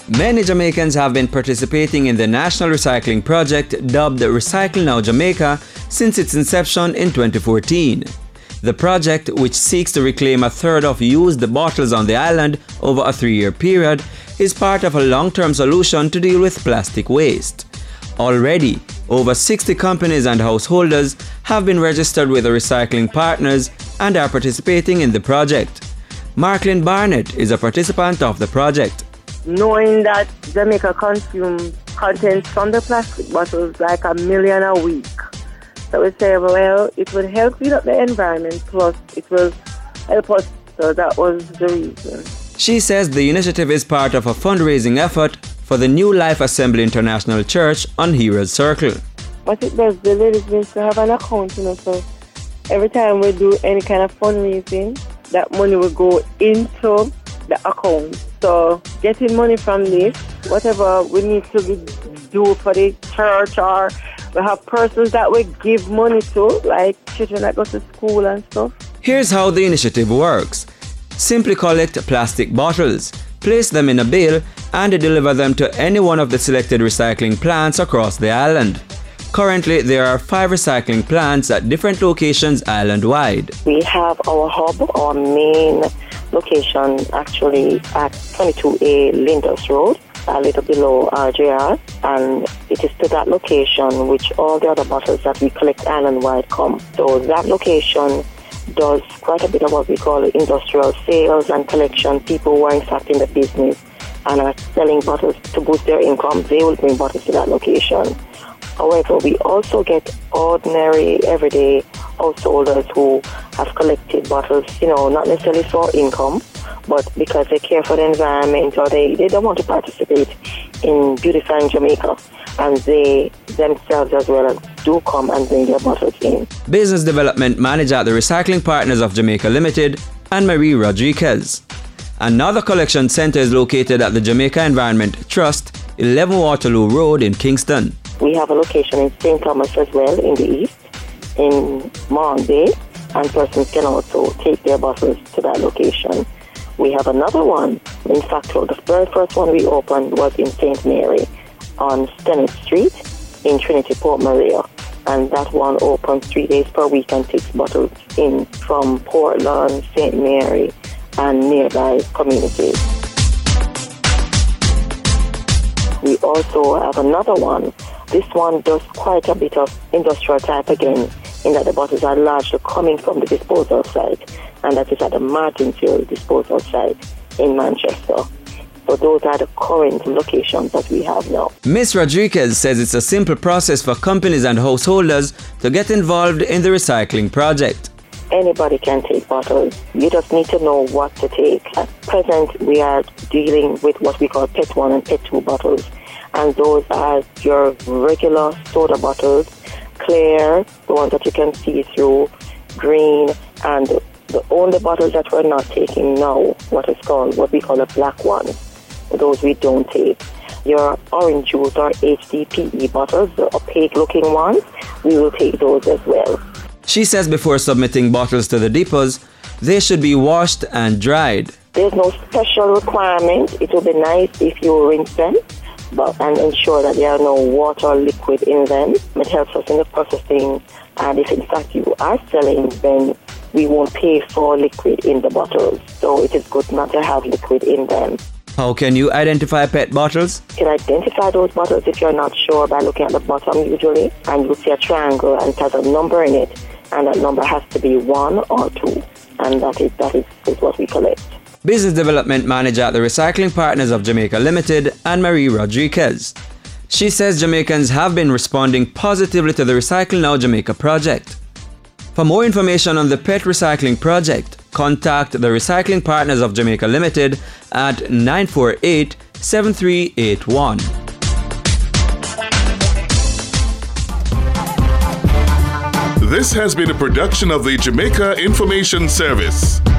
Many Jamaicans have been participating in the national recycling project dubbed Recycle Now Jamaica since its inception in 2014. The project, which seeks to reclaim a third of used bottles on the island over a 3-year period, is part of a long-term solution to deal with plastic waste. Already, over 60 companies and householders have been registered with the recycling partners and are participating in the project. Marklin Barnett is a participant of the project. Knowing that Jamaica consumes contents from the plastic bottles like 1 million a week. So we say, well, it would help clean up the environment, plus it will help us. So that was the reason. She says the initiative is part of a fundraising effort for the New Life Assembly International Church on Heroes Circle. What it does, the ladies means to have an account, so every time we do any kind of fundraising, that money will go into the account. So getting money from this, whatever we need to do for the church, or we have persons that we give money to, like children that go to school and stuff. Here's how the initiative works. Simply collect plastic bottles, place them in a bale, and deliver them to any one of the selected recycling plants across the island. Currently, there are 5 recycling plants at different locations island-wide. We have our hub, our main location actually at 22A Linders Road, a little below RJR, and it is to that location which all the other bottles that we collect island-wide come. So that location does quite a bit of what we call industrial sales and collection. People who are in fact in the business and are selling bottles to boost their income, they will bring bottles to that location. However, we also get ordinary, everyday householders who have collected bottles, not necessarily for income, but because they care for the environment, or they don't want to participate in beautifying Jamaica, and they themselves as well do come and bring their bottles in. Business Development Manager at the Recycling Partners of Jamaica Limited, Anne-Marie Rodriguez. Another collection centre is located at the Jamaica Environment Trust, 11 Waterloo Road in Kingston. We have a location in St. Thomas as well in the east, in Mahon Bay, and persons can also take their bottles to that location. We have another one. In fact, the very first one we opened was in St. Mary on Stennett Street in Trinity, Port Maria. And that one opens 3 days per week and takes bottles in from Portland, St. Mary, and nearby communities. We also have another one. This one does quite a bit of industrial type again, in that the bottles are largely coming from the disposal site, and that is at the Martinsville disposal site in Manchester. So those are the current locations that we have now. Ms. Rodriguez says it's a simple process for companies and householders to get involved in the recycling project. Anybody can take bottles. You just need to know what to take. At present, we are dealing with what we call PET 1 and PET 2 bottles. And those are your regular soda bottles, clear, the ones that you can see through, green, and the only bottles that we're not taking now, what we call a black one. Those we don't take. Your orange juice or HDPE bottles, the opaque looking ones, we will take those as well. She says before submitting bottles to the depots, they should be washed and dried. There's no special requirement. It would be nice if you rinse them and ensure that there are no water or liquid in them. It helps us in the processing, and if in fact you are selling, then we won't pay for liquid in the bottles. So it is good not to have liquid in them. How can you identify PET bottles? You can identify those bottles if you're not sure by looking at the bottom usually, and you'll see a triangle and it has a number in it, and that number has to be 1 or 2, and that is what we collect. Business Development Manager at the Recycling Partners of Jamaica Limited, Anne-Marie Rodriguez. She says Jamaicans have been responding positively to the Recycle Now Jamaica project. For more information on the PET recycling project, contact the Recycling Partners of Jamaica Limited at 948-7381. This has been a production of the Jamaica Information Service.